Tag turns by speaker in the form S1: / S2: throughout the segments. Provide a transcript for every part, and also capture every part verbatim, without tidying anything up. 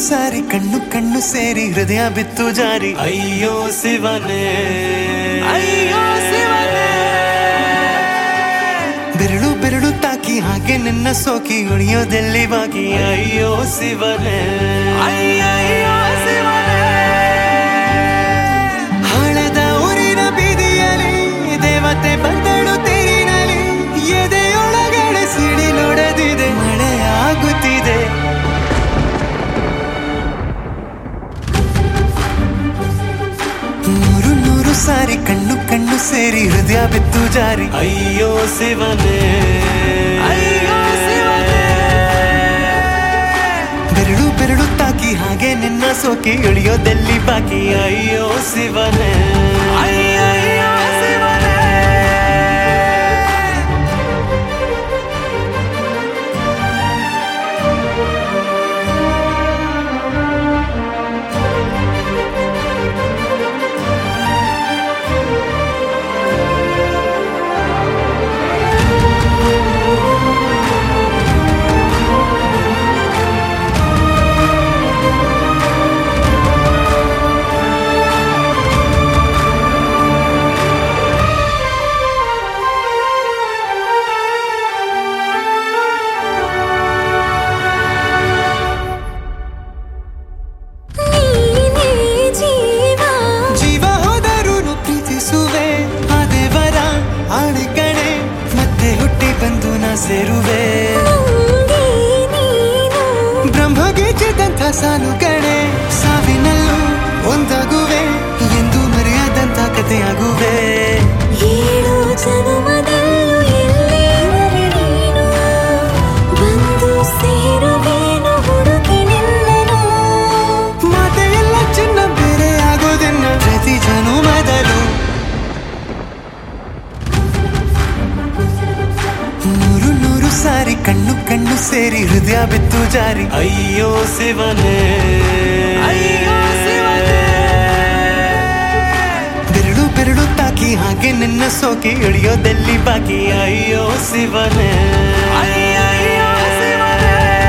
S1: ಸಾರಿ ಕಣ್ಣು ಕಣ್ಣು ಸೇರಿ ಹೃದಯ ಬಿತ್ತು ಜಾರಿ
S2: ಅಯ್ಯೋ ಶಿವನೇ
S1: ಅಯ್ಯೋ ಶಿವನೇ ಬೆರಳು ಬೆರಳು ತಾಕಿ ಹಾಗೆ ನಿನ್ನ ಸೋಕಿ ಉಳಿಯೋದೆಲ್ಲಿ ಬಾಕಿ
S2: ಅಯ್ಯೋ ಶಿವನೇ
S1: ಅಯ್ಯಯ್ಯೋ ಶಿವನೇ ಹಳದ ಊರಿನ ಬೀದಿಯಲ್ಲಿ ದೇವತೆ ಬಂದಳು ತೇರಿನಲ್ಲಿ ಎದೆಯೊಳಗಡೆ ಸಿಡಿಲೊಡೆದಿದೆ ಮಳೆ ಆಗುತ್ತಿದೆ ನೂರು ನೂರು ಸಾರಿ ಕಣ್ಣು ಕಣ್ಣು ಸೇರಿ ಹೃದಯ ಬಿತ್ತು ಜಾರಿ
S2: ಅಯ್ಯೋ ಶಿವನೇ
S1: ಅಯ್ಯೋ ಶಿವನೇ ಬೆರಳು ಬೆರಳು ತಾಕಿ ಹಾಗೆ ನಿನ್ನ ಸೋಕಿ ಇಳಿಯೋದೆಲ್ಲಿ ಬಾಕಿ
S2: ಅಯ್ಯೋ ಶಿವನೇ
S1: ಅಯ್ಯಯ್ಯೋ ಶಿವನೇ ಸೇರುವೆ ಬ್ರಹ್ಮಗೀಚಿದಂಥ ಸಾಲು ಕಣೆ ಸಾವಿನಲ್ಲೂ ಒಂದಾಗುವೆ ಎಂದು ಮರೆಯದಂಥ ಕಥೆಯಾಗುವೆ
S3: ಏಳು ಜನುಮದಲ್ಲೂ ಎಲ್ಲೇ ನೀನು ಬಂದು ಸೇರುವೇನು ಹುಡುಕಿ ನಿಲ್ಲನು
S1: ಮಾತೆಯೆಲ್ಲ ಚಿನ್ನ ಬೇರೆ ಆಗೋದನ್ನ ಪ್ರತಿ ಜನುಮದಲ್ಲೂ ನೂರು ನೂರು ಸಾರಿ ಕಣ್ಣು ಕಣ್ಣು ಸೇರಿ ಹೃದಯ ಬಿತ್ತು ಜಾರಿ
S2: ಅಯ್ಯೋ ಶಿವನೇ
S1: ಅಯ್ಯೋ ಶಿವನೇ ಬೆರಳು ಬೆರಳು ತಾಕಿ ಹಾಗೆ ನಿನ್ನ ಸೋಕಿ ಇಳಿಯೋದೆಲ್ಲಿ ಬಾಕಿ
S2: ಅಯ್ಯೋ ಶಿವನೇ
S1: ಅಯ್ಯಯ್ಯೋ ಶಿವನೇ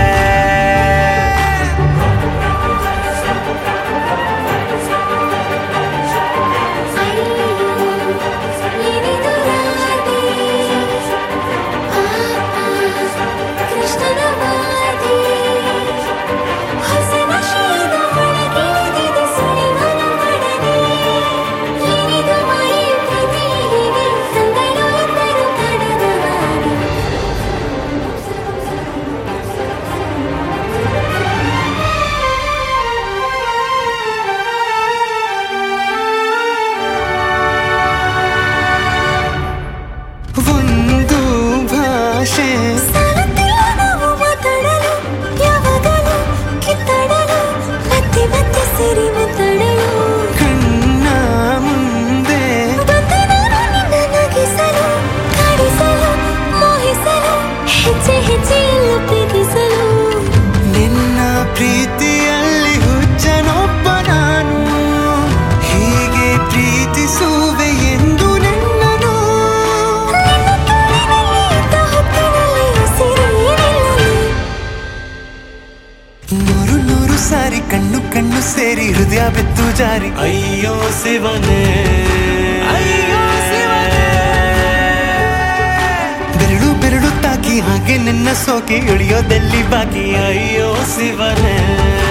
S1: ಒಂದು ಭಾಷೆ
S3: ನಾವು ಮಾತಾಡಲು ಯಾವಾಗಲೂ ಕಿತ್ತಾಡಲು ಮತ್ತೆ ಮತ್ತೆ ಸೇರಿ ಮಾತಾಡಲು
S1: ಕಣ್ಣ ಮುಂದೆ
S3: ಬಂದೆ ನಾನು ನಿನ್ನ ನಗಿಸಲು ಕಾಡಿಸಲು ಮೋಹಿಸಲು ಹೆಜ್ಜೆ ಹೆಜ್ಜೆಯಲ್ಲ ಪ್ರೀತಿಸಲು
S1: ನಿನ್ನ ಪ್ರೀತಿಯಲ್ಲಿ ಹುಚ್ಚನೊಬ್ಬ ನಾನು ಹೀಗೆ ಪ್ರೀತಿಸುವೆ ಎಂದು ನಿನ್ನನು ನೂರು ನೂರು ಸಾರಿ ಕಣ್ಣು ಕಣ್ಣು ಸೇರಿ ಹೃದಯ ಬಿತ್ತು ಜಾರಿ
S2: ಅಯ್ಯೋ ಶಿವನೇ
S1: ಅಯ್ಯೋ ಶಿವನೇ ಬೆರಳು ಬೆರಳು ತಾಕಿ ಹಾಗೆ ನಿನ್ನ ಸೋಕಿ ಇಳಿಯೋದೆಲ್ಲಿ ಬಾಕಿ
S2: ಅಯ್ಯೋ ಶಿವನೇ